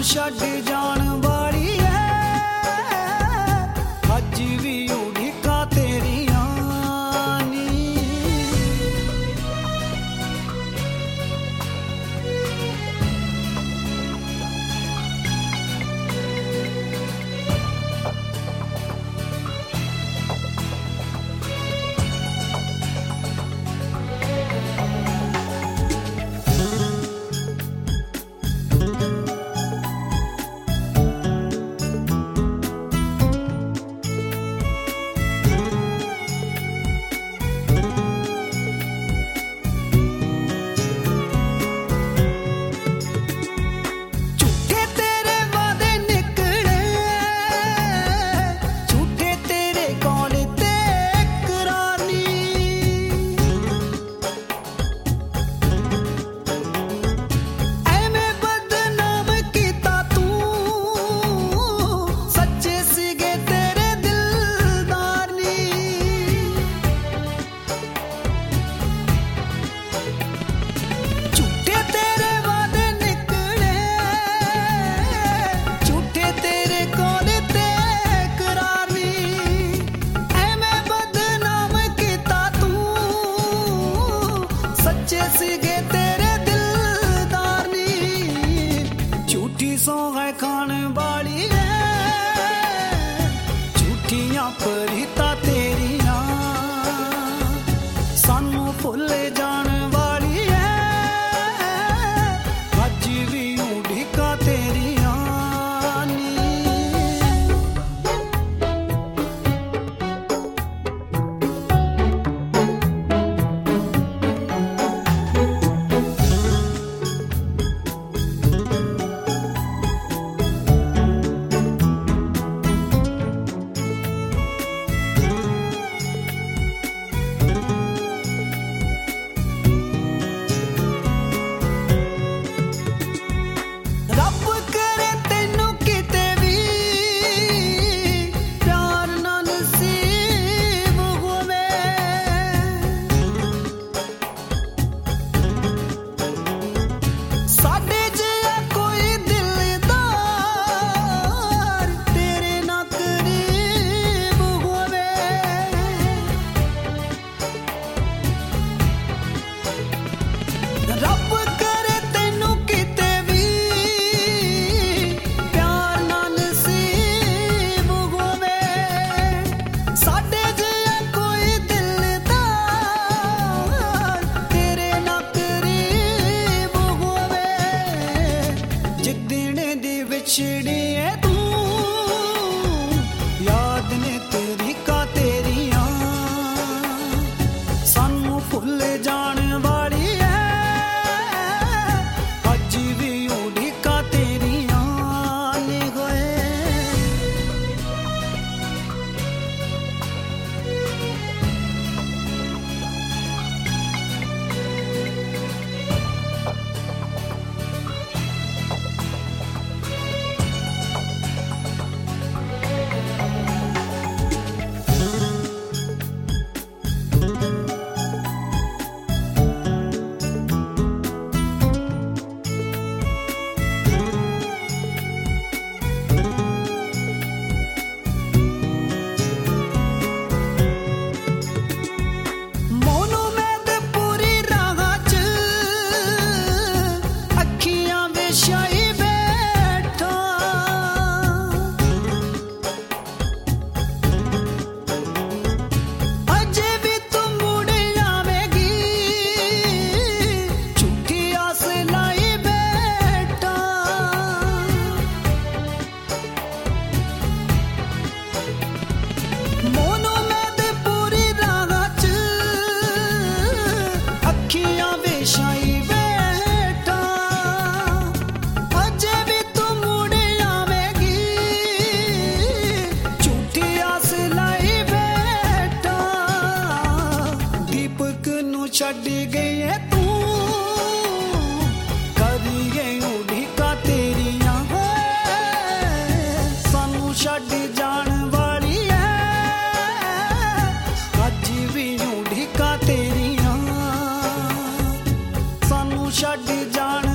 ਛੱਡ ਜਾਣ ਵਾਲੀ ਐ, ਅੱਜ ਵੀ ਉਡੀਕਾਂ ਤੇਰੀਆਂ ਨੀ। ਸੌਂਹਾਂ ਖਾਣ ਵਾਲੀ ਐ, ਝੂਠੀਆਂ ਪ੍ਰੀਤਾਂ ਤੇਰੀਆਂ ਸਾਨੂੰ ਭੁੱਲ ਜਾਣ ਵਾਲੀ ਐ, ਅੱਜ ਵੀ ਉਡੀਕਾਂ ਤੇਰੀਆਂ ਨੀ। ਵਿਛੜੀਏ ਤੂੰ, ਯਾਦ ਨੇ ਤਰੀਕਾਂ ਤੇਰੀਆਂ ਸਾਨੂੰ ਭੁੱਲ ਜਾਣ ਵਾਲੀ ਐ, ਅੱਜ ਵੀ ਉਡੀਕਾਂ ਤੇਰੀਆਂ ਨੀ ਹੋਏ। ਛੱਡ ਗਈ ਐ ਤੂੰ, ਕਰੀਏ ਉਡੀਕਾਂ ਤੇਰੀਆਂ ਸਾਨੂੰ ਛੱਡ ਜਾਣ ਵਾਲੀ ਐ, ਅੱਜ ਵੀ ਉਡੀਕਾਂ ਤੇਰੀਆਂ ਸਾਨੂੰ ਛੱਡ ਜਾਣ